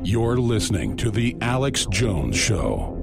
You're listening to The Alex Jones Show.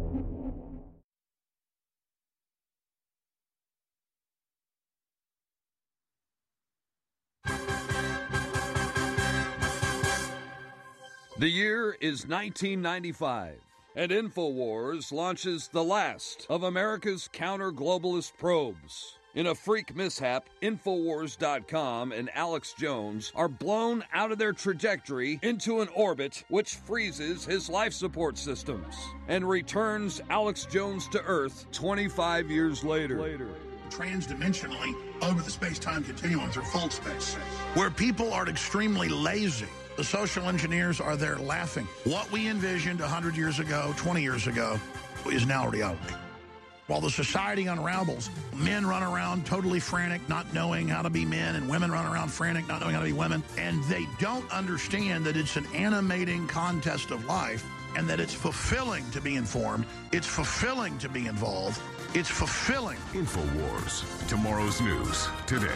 The year is 1995, and InfoWars launches the last of America's counter-globalist probes. In a freak mishap, Infowars.com and Alex Jones are blown out of their trajectory into an orbit which freezes his life support systems and returns Alex Jones to Earth 25 years later. Transdimensionally over the space-time continuum through full space, where people are extremely lazy. The social engineers are there laughing. What we envisioned 100 years ago, 20 years ago, is now reality. While the society unravels, men run around totally frantic, not knowing how to be men, and women run around frantic, not knowing how to be women, and they don't understand that it's an animating contest of life and that it's fulfilling to be informed, it's fulfilling to be involved, it's fulfilling. InfoWars, tomorrow's news today.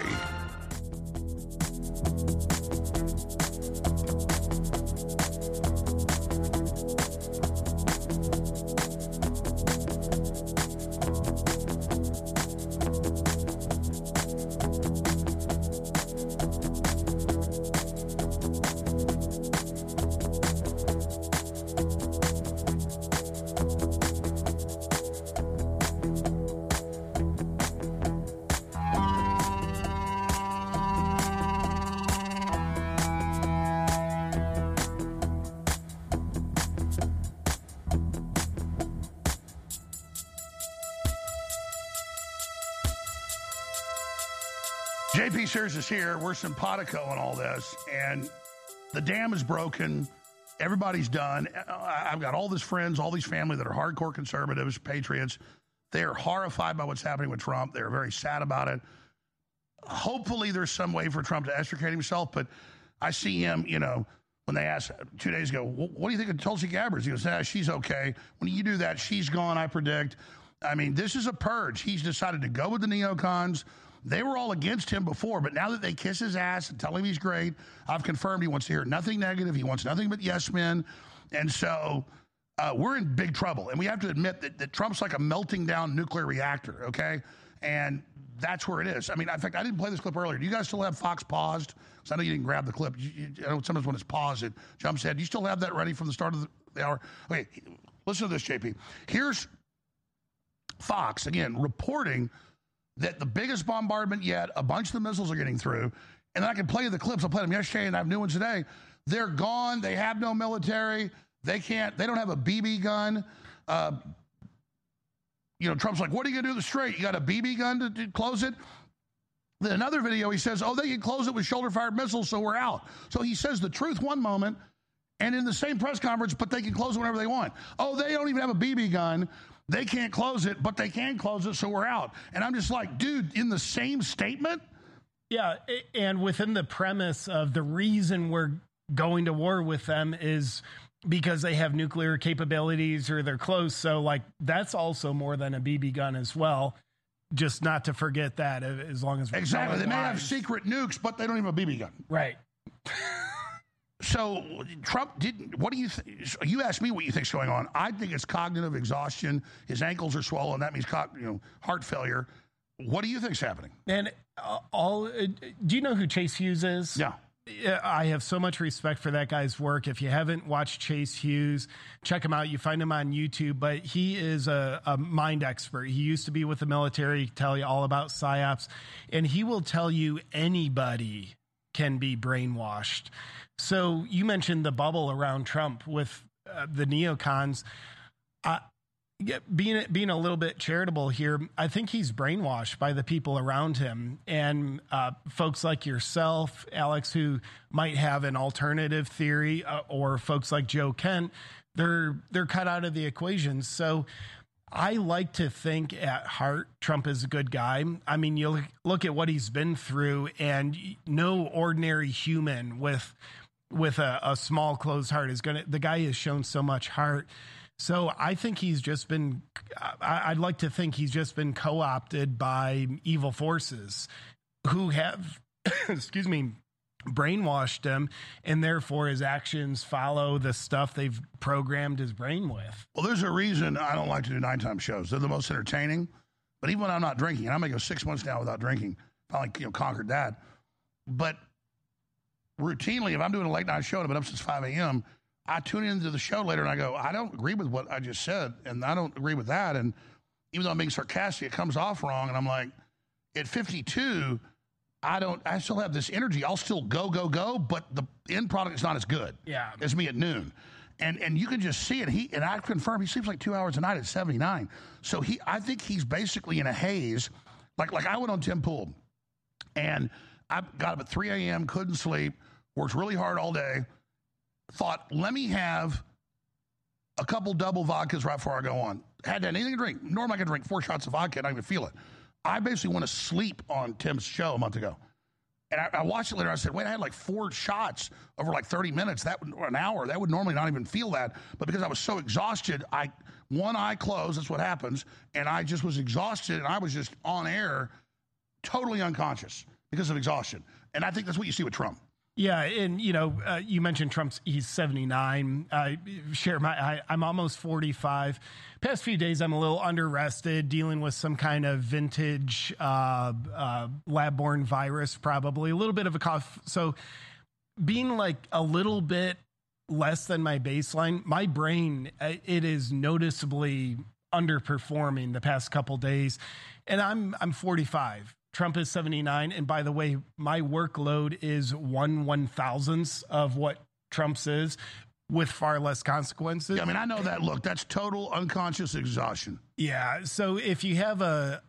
JP Sears is here. We're simpatico on all this, and the dam is broken. Everybody's done. I've got all these friends, all these family that are hardcore conservatives, patriots. They are horrified by what's happening with Trump. They're very sad about it. Hopefully there's some way for Trump to extricate himself, but I see him, when they asked 2 days ago, what do you think of Tulsi Gabbard? He goes, she's okay. When you do that, she's gone, I predict. I mean, this is a purge. He's decided to go with the neocons. They were all against him before, but now that they kiss his ass and tell him he's great, I've confirmed he wants to hear nothing negative. He wants nothing but yes men. And so we're in big trouble. And we have to admit that Trump's like a melting down nuclear reactor, okay? And that's where it is. I mean, in fact, I didn't play this clip earlier. Do you guys still have Fox paused? Because I know you didn't grab the clip. I know sometimes when it's paused, it jumps ahead. Do you still have that ready from the start of the hour? Okay, listen to this, JP. Here's Fox, again, reporting that the biggest bombardment yet, a bunch of the missiles are getting through, and I can play you the clips. I played them yesterday, and I have new ones today. They're gone. They have no military. They don't have a BB gun. Trump's like, what are you going to do to the strait? You got a BB gun to close it? Then another video, he says, they can close it with shoulder-fired missiles, so we're out. So he says the truth one moment, and in the same press conference, but they can close it whenever they want. They don't even have a BB gun. They can't close it, but they can close it, so we're out. And I'm just like, dude, in the same statement? Yeah, and within the premise of the reason we're going to war with them is because they have nuclear capabilities or they're close. So, that's also more than a BB gun as well. Just not to forget that, as long as... Exactly. They may have secret nukes, but they don't even have a BB gun. Right. So Trump didn't. What do you think? You asked me what you think's going on. I think it's cognitive exhaustion. His ankles are swollen. That means heart failure. What do you think's happening? And do you know who Chase Hughes is? Yeah. I have so much respect for that guy's work. If you haven't watched Chase Hughes, check him out. You find him on YouTube, but he is a mind expert. He used to be with the military, tell you all about PSYOPs, and he will tell you anybody can be brainwashed. So you mentioned the bubble around Trump with the neocons. Being a little bit charitable here, I think he's brainwashed by the people around him and folks like yourself, Alex, who might have an alternative theory, or folks like Joe Kent. They're cut out of the equation. So I like to think at heart Trump is a good guy. I mean, you look at what he's been through, and no ordinary human with a small closed heart the guy has shown so much heart. So I think he's just been, I'd like to think he's just been co-opted by evil forces who have, excuse me, brainwashed him, and therefore his actions follow the stuff they've programmed his brain with. Well, there's a reason I don't like to do nighttime shows. They're the most entertaining. But even when I'm not drinking, and I'm going to go 6 months now without drinking, finally conquered that. But routinely, if I'm doing a late night show and I've been up since 5 a.m., I tune into the show later and I go, I don't agree with what I just said, and I don't agree with that. And even though I'm being sarcastic, it comes off wrong. And I'm like, at 52, I still have this energy. I'll still go, but the end product is not as good as me at noon. And you can just see it. And I confirm he sleeps like 2 hours a night at 79. So I think he's basically in a haze. Like I went on Tim Pool, and I got up at 3 a.m., couldn't sleep, worked really hard all day, thought, let me have a couple double vodkas right before I go on. Hadn't had anything to drink. Normally I could drink 4 shots of vodka and I don't even feel it. I basically went to sleep on Tim's show a month ago. And I watched it later. I said, wait, I had like 4 shots over like 30 minutes, or an hour. That would normally not even feel that. But because I was so exhausted, one eye closed. That's what happens. And I just was exhausted, and I was just on air, totally unconscious because of exhaustion. And I think that's what you see with Trump. Yeah, and you mentioned he's 79. I'm almost 45. Past few days, I'm a little under-rested, dealing with some kind of vintage lab-borne virus, probably a little bit of a cough. So, being like a little bit less than my baseline, my brain it is noticeably underperforming the past couple days, and I'm 45. Trump is 79. And by the way, my workload is 1/1000th of what Trump's is, with far less consequences. Yeah, I mean, I know that. Look, that's total unconscious exhaustion. Yeah. So if you have a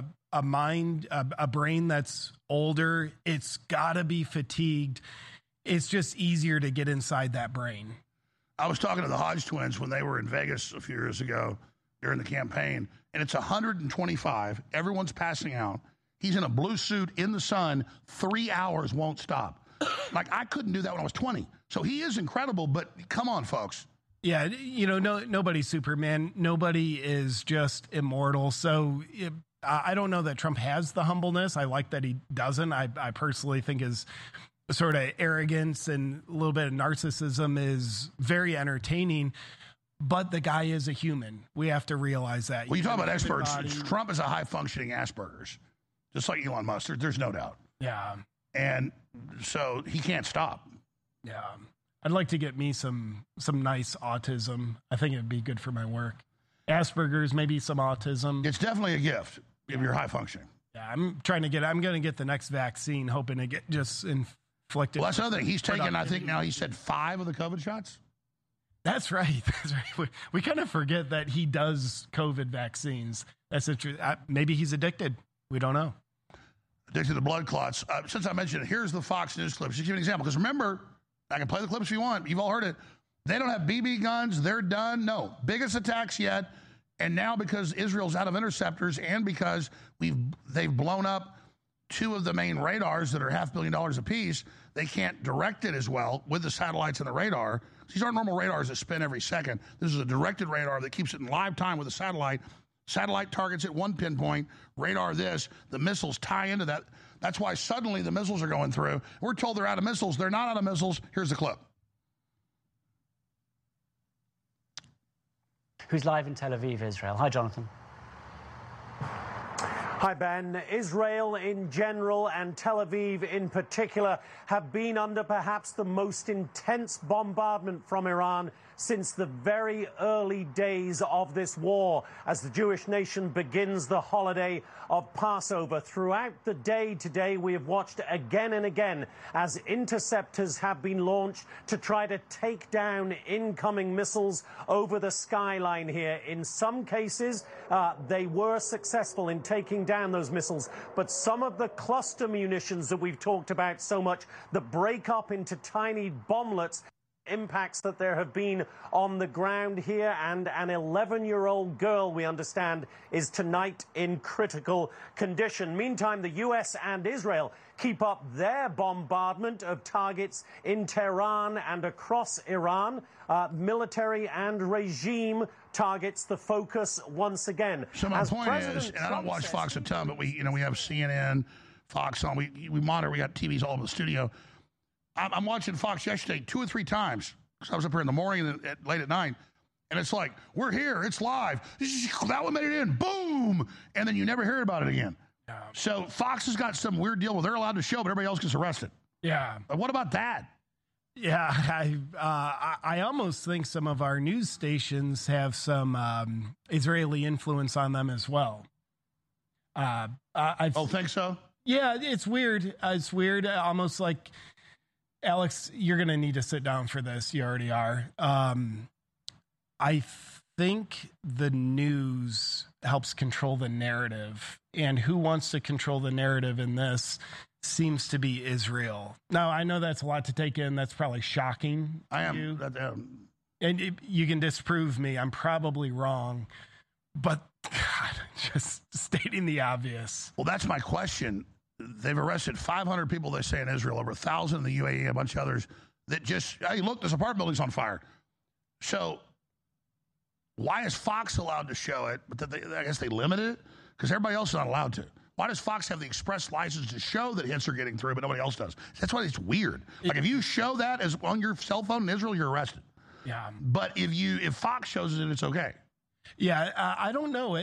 mind, a brain that's older, it's got to be fatigued. It's just easier to get inside that brain. I was talking to the Hodge twins when they were in Vegas a few years ago during the campaign, and it's 125. Everyone's passing out. He's in a blue suit in the sun, 3 hours, won't stop. Like, I couldn't do that when I was 20. So he is incredible, but come on, folks. Yeah, nobody's Superman. Nobody is just immortal. So I don't know that Trump has the humbleness. I like that he doesn't. I personally think his sort of arrogance and a little bit of narcissism is very entertaining. But the guy is a human. We have to realize that. Well, you talk about experts. Trump is a high-functioning Asperger's. Just like Elon Musk, there's no doubt. Yeah. And so he can't stop. Yeah. I'd like to get me some nice autism. I think it'd be good for my work. Asperger's, maybe some autism. It's definitely a gift if you're high functioning. Yeah, I'm going to get the next vaccine, hoping to get just inflicted. Well, that's another thing. He's taken, I think now he said 5 of the COVID shots. That's right. That's right. We kind of forget that he does COVID vaccines. That's interesting. Maybe he's addicted. We don't know. Addicted to blood clots. Since I mentioned it, here's the Fox News clip. Just give you an example. Because remember, I can play the clips if you want. You've all heard it. They don't have BB guns. They're done. No. Biggest attacks yet. And now because Israel's out of interceptors and because they've blown up 2 of the main radars that are $500 million apiece, they can't direct it as well with the satellites and the radar. These aren't normal radars that spin every second. This is a directed radar that keeps it in live time with a satellite. Satellite targets at one pinpoint, radar this, the missiles tie into that. That's why suddenly the missiles are going through. We're told they're out of missiles. They're not out of missiles. Here's the clip. Who's live in Tel Aviv, Israel. Hi, Jonathan. Hi, Ben. Israel in general and Tel Aviv in particular have been under perhaps the most intense bombardment from Iran since the very early days of this war, as the Jewish nation begins the holiday of Passover. Throughout the day today, we have watched again and again as interceptors have been launched to try to take down incoming missiles over the skyline here. In some cases, they were successful in taking down those missiles, but some of the cluster munitions that we've talked about so much that break up into tiny bomblets, impacts that there have been on the ground here, and an 11-year-old girl, we understand, is tonight in critical condition. Meantime, the U.S. and Israel keep up their bombardment of targets in Tehran and across Iran. Military and regime targets the focus once again. So my point is, and I don't watch Fox a ton, but we have CNN, Fox on. We monitor. We got TVs all over the studio. I'm watching Fox yesterday 2 or 3 times because I was up here in the morning and late at night. And it's like, we're here. It's live. That one made it in. Boom. And then you never hear about it again. Yeah. So Fox has got some weird deal where they're allowed to show, but everybody else gets arrested. Yeah. What about that? Yeah, I almost think some of our news stations have some Israeli influence on them as well. Think so? Yeah, it's weird. It's weird. Almost like, Alex, you're going to need to sit down for this. You already are. I think the news helps control the narrative, and who wants to control the narrative in this seems to be Israel. Now, I know that's a lot to take in. That's probably shocking. I am. And you can disprove me. I'm probably wrong. But, God, just stating the obvious. Well, that's my question. They've arrested 500 people, they say, in Israel, over 1,000 in the UAE, a bunch of others that just, hey, look, this apartment building's on fire. So why is Fox allowed to show it, but I guess they limited it? Because everybody else is not allowed to. Why does Fox have the express license to show that hits are getting through, but nobody else does? That's why it's weird. Like, if you show that as on your cell phone in Israel, you're arrested. Yeah. But if Fox shows it, it's okay. Yeah, I don't know.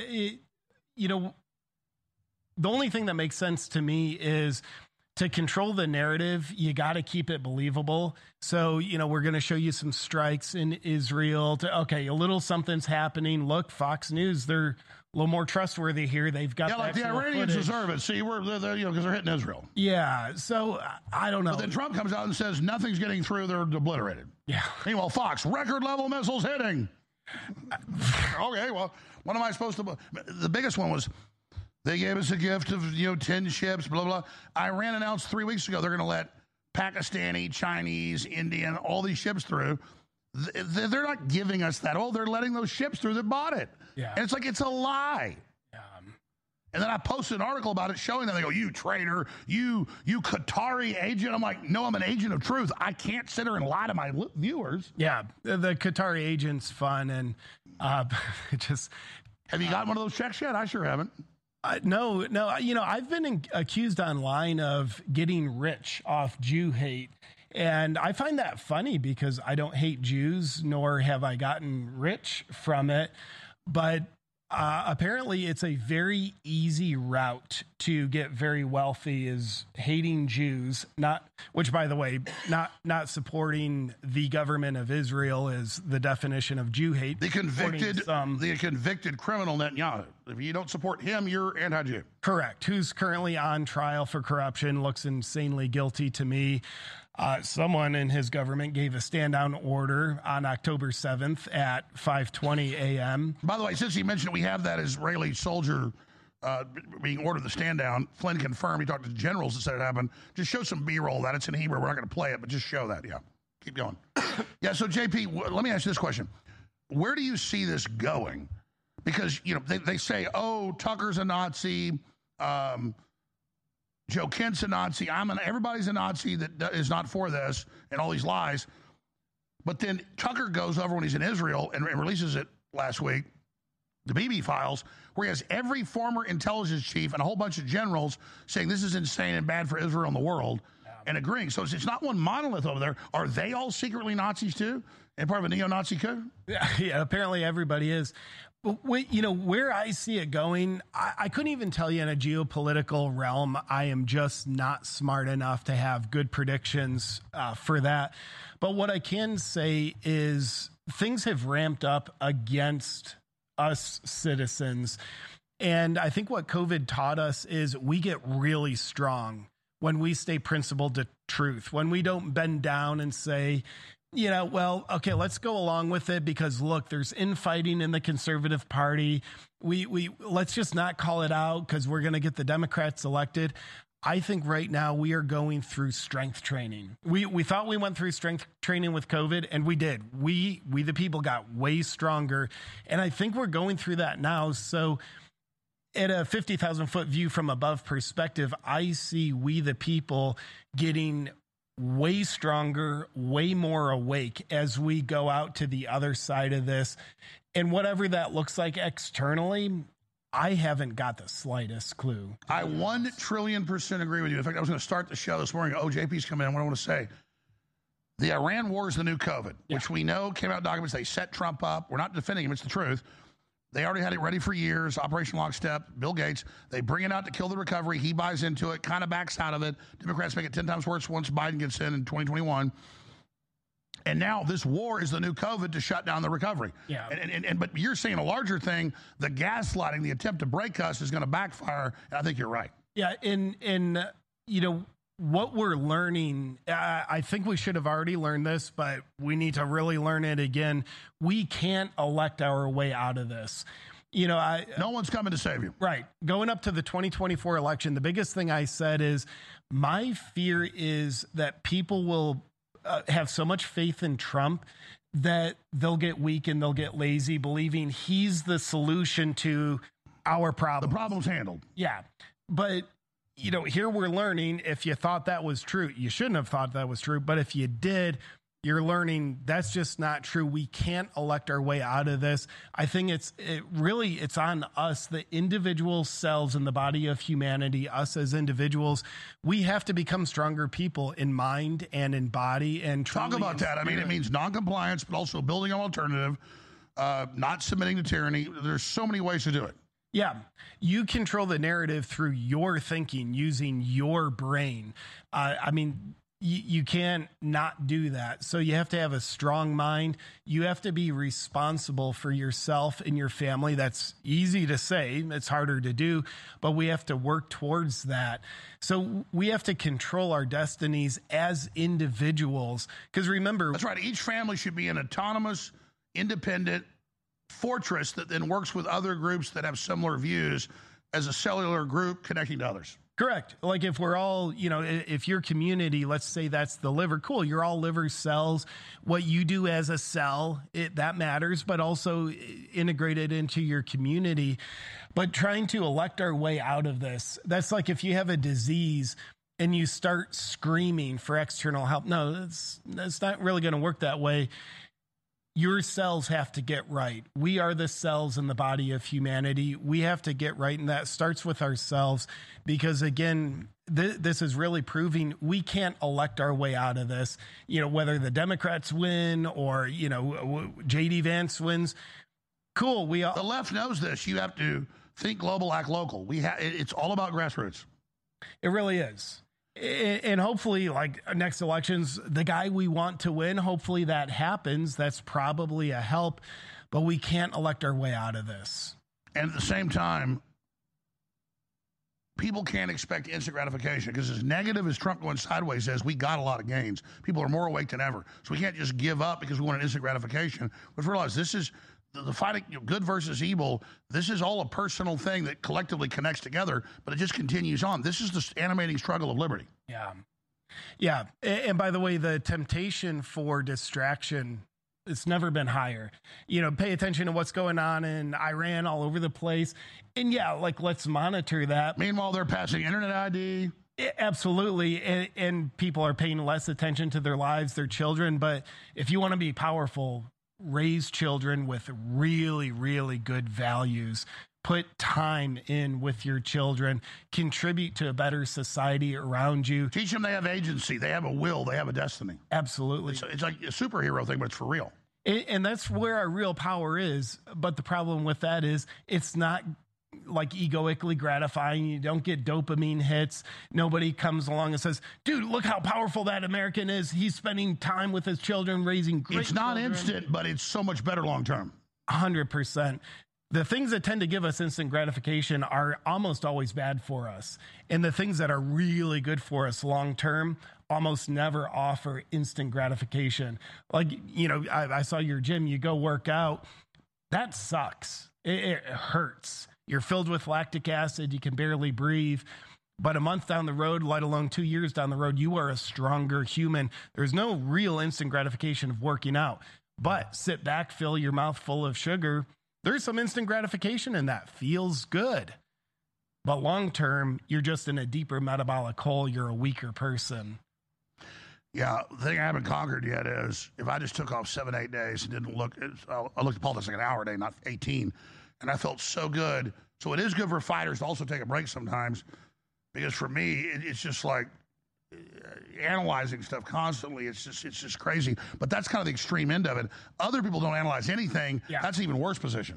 The only thing that makes sense to me is to control the narrative, you got to keep it believable. So, we're going to show you some strikes in Israel. A little something's happening. Look, Fox News, they're a little more trustworthy here. They've got the Iranians footage. deserve it. See, because they're hitting Israel. Yeah, so I don't know. But then Trump comes out and says nothing's getting through. They're obliterated. Yeah. Meanwhile, Fox, record level missiles hitting. Okay, well, what am I supposed to? The biggest one was they gave us a gift of 10 ships. Blah blah. Iran announced 3 weeks ago they're going to let Pakistani, Chinese, Indian, all these ships through. They're not giving us that. Oh, they're letting those ships through that bought it. Yeah. And it's like, it's a lie. And then I posted an article about it showing them. They go, you traitor, you Qatari agent. I'm like, no, I'm an agent of truth. I can't sit here and lie to my viewers. Yeah, the Qatari agent's fun. And just... Have you gotten one of those checks yet? I sure haven't. No. I've been accused online of getting rich off Jew hate. And I find that funny because I don't hate Jews, nor have I gotten rich from it. But apparently it's a very easy route to get very wealthy is hating Jews, which, by the way, not supporting the government of Israel is the definition of Jew hate. The convicted criminal Netanyahu. If you don't support him, you're anti-Jew. Correct. Who's currently on trial for corruption, looks insanely guilty to me. Someone in his government gave a stand-down order on October 7th at 5:20 a.m. By the way, since he mentioned it, we have that Israeli soldier being ordered to stand down. Flynn confirmed. He talked to the generals that said it happened. Just show some B-roll of that. It's in Hebrew. We're not going to play it, but just show that. Yeah. Keep going. Yeah, so, JP, let me ask you this question. Where do you see this going? Because, they say, oh, Tucker's a Nazi, Joe Kent's a Nazi. Everybody's a Nazi that is not for this and all these lies. But then Tucker goes over when he's in Israel and releases it last week, the BB files, where he has every former intelligence chief and a whole bunch of generals saying this is insane and bad for Israel and the world and agreeing. So it's not one monolith over there. Are they all secretly Nazis too and part of a neo-Nazi coup? Yeah, apparently everybody is. But where I see it going, I couldn't even tell you in a geopolitical realm. I am just not smart enough to have good predictions for that. But what I can say is things have ramped up against us citizens. And I think what COVID taught us is we get really strong when we stay principled to truth, when we don't bend down and say, okay, let's go along with it because look, there's infighting in the Conservative Party. We let's just not call it out because we're going to get the Democrats elected. I think right now we are going through strength training. We thought we went through strength training with COVID, and we did. We the people got way stronger, and I think we're going through that now. So at a 50,000 foot view from above perspective, I see we the people getting way stronger, way more awake as we go out to the other side of this. And whatever that looks like externally, I haven't got the slightest clue. I 1,000,000,000% agree with you. In fact, I was going to start the show this morning. Oh, JP's coming in. What I want to say, The Iran war is the new COVID, which we know came out documents. They set Trump up. We're not defending him. It's the truth. They already had it ready for years. Operation Lockstep, Bill Gates. They bring it out to kill the recovery. He buys into it, kind of backs out of it. Democrats make it 10 times worse once Biden gets in 2021. And now this war is the new COVID to shut down the recovery. Yeah. But you're seeing a larger thing. The gaslighting, the attempt to break us is going to backfire. And I think you're right. Yeah. And you know, what we're learning, I think we should have already learned this, but we need to really learn it again. We can't elect our way out of this. You know, no one's coming to save you. Right. Going up to the 2024 election, the biggest thing I said is my fear is that people will have so much faith in Trump that they'll get weak and they'll get lazy, believing he's the solution to our problem. The problem's handled. Yeah. But you know, here we're learning, if you thought that was true, you shouldn't have thought that was true. But if you did, you're learning that's just not true. We can't elect our way out of this. I think it's on us, the individual selves in the body of humanity, us as individuals. We have to become stronger people in mind and in body. And talk about that. I mean, it means noncompliance, but also building an alternative, not submitting to tyranny. There's so many ways to do it. Yeah, you control the narrative through your thinking, using your brain. I mean, you can't not do that. So you have to have a strong mind. You have to be responsible for yourself and your family. That's easy to say. It's harder to do, but we have to work towards that. So we have to control our destinies as individuals. Because remember, that's right. Each family should be an autonomous, independent fortress that then works with other groups that have similar views as a cellular group connecting to others. Correct. Like if we're all, you know, if your community, let's say that's the liver, cool, you're all liver cells. What you do as a cell, that matters, but also integrated into your community. But trying to elect our way out of this, that's like if you have a disease and you start screaming for external help. No, that's not really going to work that way. Your cells have to get right. We are the cells in the body of humanity. We have to get right, and that starts with ourselves because, again, this is really proving we can't elect our way out of this. You know, whether the Democrats win or, you know, J.D. Vance wins, cool. The left knows this. You have to think global, act local. It's all about grassroots. It really is. And hopefully, like next elections, the guy we want to win, hopefully that happens. That's probably a help, but we can't elect our way out of this. And at the same time, people can't expect instant gratification because as negative as Trump going sideways is, we got a lot of gains. People are more awake than ever. So we can't just give up because we want an instant gratification. But realize this is the fighting, good versus evil. This is all a personal thing that collectively connects together, but it just continues on. This is the animating struggle of liberty. Yeah. Yeah. And by the way, the temptation for distraction, it's never been higher. You know, pay attention to what's going on in Iran all over the place. And yeah, like let's monitor that. Meanwhile, they're passing internet ID. Absolutely. And people are paying less attention to their lives, their children. But if you want to be powerful, raise children with really, really good values. Put time in with your children. Contribute to a better society around you. Teach them they have agency. They have a will. They have a destiny. Absolutely. It's like a superhero thing, but it's for real. And that's where our real power is. But the problem with that is it's not like egoically gratifying. You don't get dopamine hits. Nobody comes along and says, dude, look how powerful that American is. He's spending time with his children, raising great It's not children. instant, but it's so much better long term. 100%. The things that tend to give us instant gratification are almost always bad for us. And the things that are really good for us long term almost never offer instant gratification. Like, you know, I saw your gym, you go work out. That sucks. It hurts. You're filled with lactic acid. You can barely breathe. But a month down the road, let alone 2 years down the road, you are a stronger human. There's no real instant gratification of working out. But sit back, fill your mouth full of sugar. There's some instant gratification in that. Feels good. But long term, you're just in a deeper metabolic hole. You're a weaker person. Yeah, the thing I haven't conquered yet is if I just took off 7-8 days and didn't look, I looked at politics like an hour a day, not 18. And I felt so good. So it is good for fighters to also take a break sometimes. Because for me, it's just like, analyzing stuff constantly. It's just crazy. But that's kind of the extreme end of it. Other people don't analyze anything. Yeah. That's an even worse position.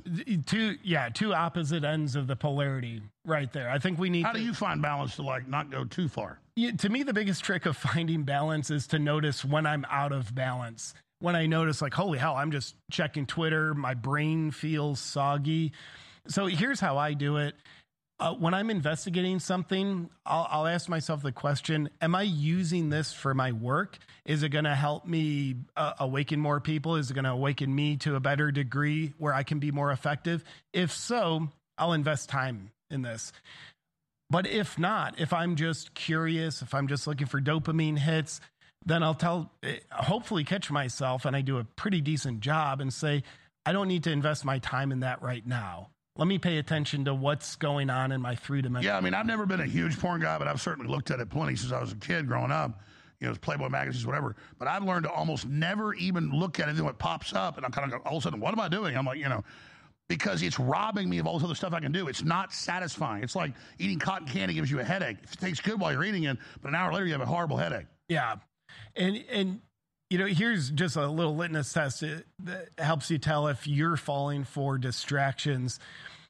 Two opposite ends of the polarity right there. I think we need. How do you find balance to like not go too far? To me, the biggest trick of finding balance is to notice when I'm out of balance. When I notice like, holy hell, I'm just checking Twitter. My brain feels soggy. So here's how I do it. When I'm investigating something, I'll ask myself the question, am I using this for my work? Is it going to help me awaken more people? Is it going to awaken me to a better degree where I can be more effective? If so, I'll invest time in this. But if not, if I'm just curious, if I'm just looking for dopamine hits, then I'll hopefully catch myself, and I do a pretty decent job, and say, I don't need to invest my time in that right now. Let me pay attention to what's going on in my three-dimensional. Yeah, I mean, I've never been a huge porn guy, but I've certainly looked at it plenty since I was a kid growing up. You know, it's Playboy magazines, whatever. But I've learned to almost never even look at anything that pops up, and I'm kind of all of a sudden, what am I doing? I'm like, because it's robbing me of all this other stuff I can do. It's not satisfying. It's like eating cotton candy gives you a headache. It tastes good while you're eating it, but an hour later you have a horrible headache. Yeah, and here's just a little litmus test that helps you tell if you're falling for distractions.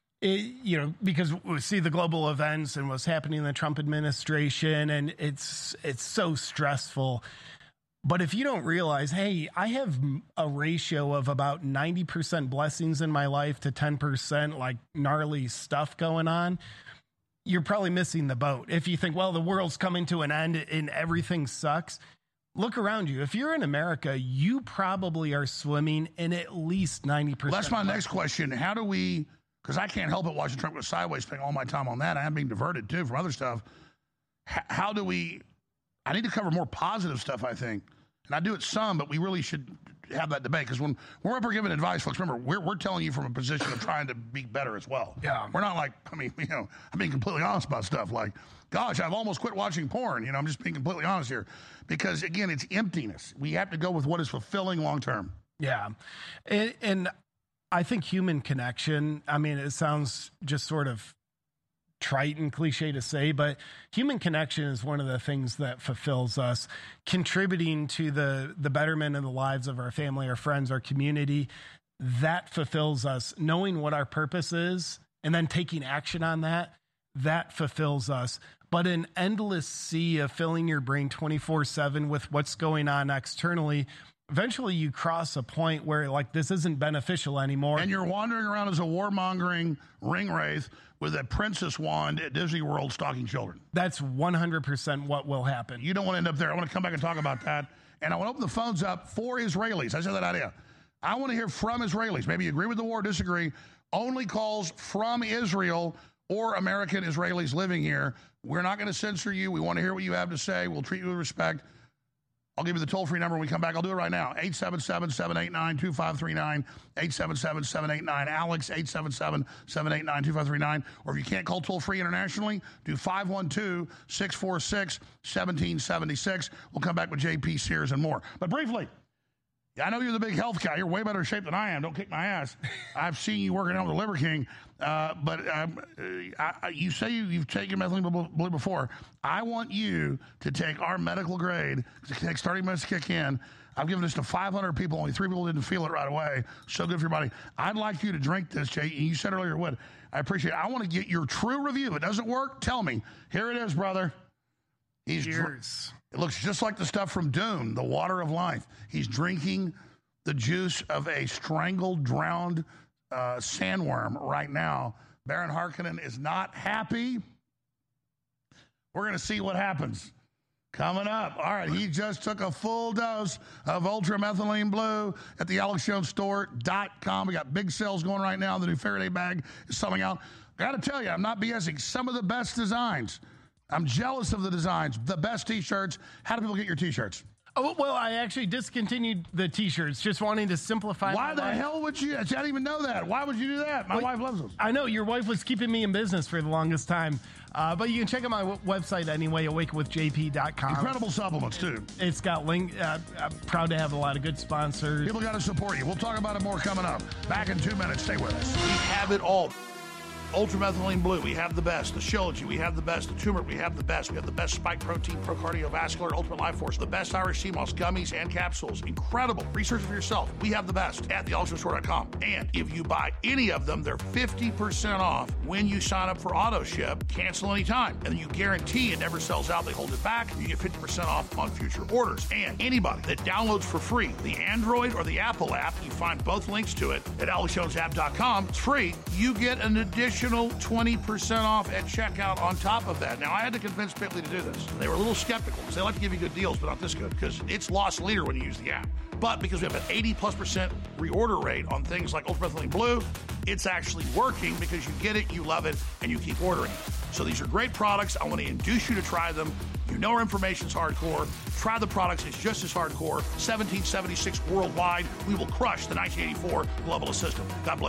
Because we see the global events and what's happening in the Trump administration, and it's so stressful. But if you don't realize, hey, I have a ratio of about 90% blessings in my life to 10% like gnarly stuff going on, you're probably missing the boat. If you think, well, the world's coming to an end and everything sucks, look around you. If you're in America, you probably are swimming in at least 90%. Well, that's my next question. How do we... Because I can't help but watching Trump go sideways, spending all my time on that. I am being diverted, too, from other stuff. How do we... I need to cover more positive stuff, I think. And I do it some, but we really should have that debate. Because when we're up here giving advice, folks, remember, we're telling you from a position of trying to be better as well. Yeah. We're not like, I'm being completely honest about stuff. Like, gosh, I've almost quit watching porn. I'm just being completely honest here. Because, again, it's emptiness. We have to go with what is fulfilling long term. Yeah. And I think human connection, it sounds just sort of trite and cliche to say, but human connection is one of the things that fulfills us, contributing to the betterment of the lives of our family, our friends, our community. That fulfills us. Knowing what our purpose is and then taking action on that fulfills us. But an endless sea of filling your brain 24/7 with what's going on externally, eventually you cross a point where like this isn't beneficial anymore. And you're wandering around as a warmongering ring wraith with a princess wand at Disney World stalking children. That's 100% what will happen. You don't want to end up there. I want to come back and talk about that. And I want to open the phones up for Israelis. I said that idea. I want to hear from Israelis. Maybe you agree with the war, disagree. Only calls from Israel or American Israelis living here. We're not going to censor you. We want to hear what you have to say. We'll treat you with respect. I'll give you the toll-free number when we come back. I'll do it right now. 877-789-2539. 877-789-ALEX. 877-789-2539. Or if you can't call toll-free internationally, do 512-646-1776. We'll come back with J.P. Sears and more. But briefly, I know you're the big health guy. You're way better shape than I am. Don't kick my ass. I've seen you working out with the Liver King. You say you've taken methylene blue before. I want you to take our medical grade. It takes 30 minutes to kick in. I've given this to 500 people. Only 3 people didn't feel it right away. So good for your body. I'd like you to drink this, Jay. You said earlier you would. I appreciate it. I want to get your true review. If it doesn't work, tell me. Here it is, brother. Cheers. It looks just like the stuff from Dune, the water of life. He's drinking the juice of a strangled, drowned sandworm right now. Baron Harkonnen is not happy. We're going to see what happens. Coming up. All right, he just took a full dose of ultramethylene blue at the AlexJonesStore.com. We got big sales going right now. The new Faraday bag is selling out. Got to tell you, I'm not BSing. Some of the best designs. I'm jealous of the designs. The best T-shirts. How do people get your T-shirts? Oh, well, I actually discontinued the T-shirts, just wanting to simplify Why the hell would you? I didn't even know that. Why would you do that? My wife loves them. I know. Your wife was keeping me in business for the longest time. But you can check out my website anyway, awakewithjp.com. Incredible supplements, too. It's got link. I'm proud to have a lot of good sponsors. People got to support you. We'll talk about it more coming up. Back in 2 minutes. Stay with us. We have it all. Ultramethylene Blue, we have the best. The Shilajit, we have the best. The Turmeric, we have the best. We have the best Spike Protein, Pro Cardiovascular, Ultimate Life Force, the best Irish Sea Moss gummies and capsules. Incredible. Research it for yourself. We have the best at thealexjonesstore.com. And if you buy any of them, they're 50% off when you sign up for auto ship. Cancel anytime. And then you guarantee it never sells out. They hold it back. You get 50% off on future orders. And anybody that downloads for free the Android or the Apple app, you find both links to it at alexjonesapp.com. It's free. You get an additional 20% off at checkout on top of that. Now, I had to convince Bitly to do this. They were a little skeptical because they like to give you good deals, but not this good because it's lost leader when you use the app. But because we have an 80+% reorder rate on things like Ultramethylene Blue, it's actually working because you get it, you love it, and you keep ordering it. So these are great products. I want to induce you to try them. You know our information's hardcore. Try the products. It's just as hardcore. 1776 worldwide. We will crush the 1984 globalist system. God bless.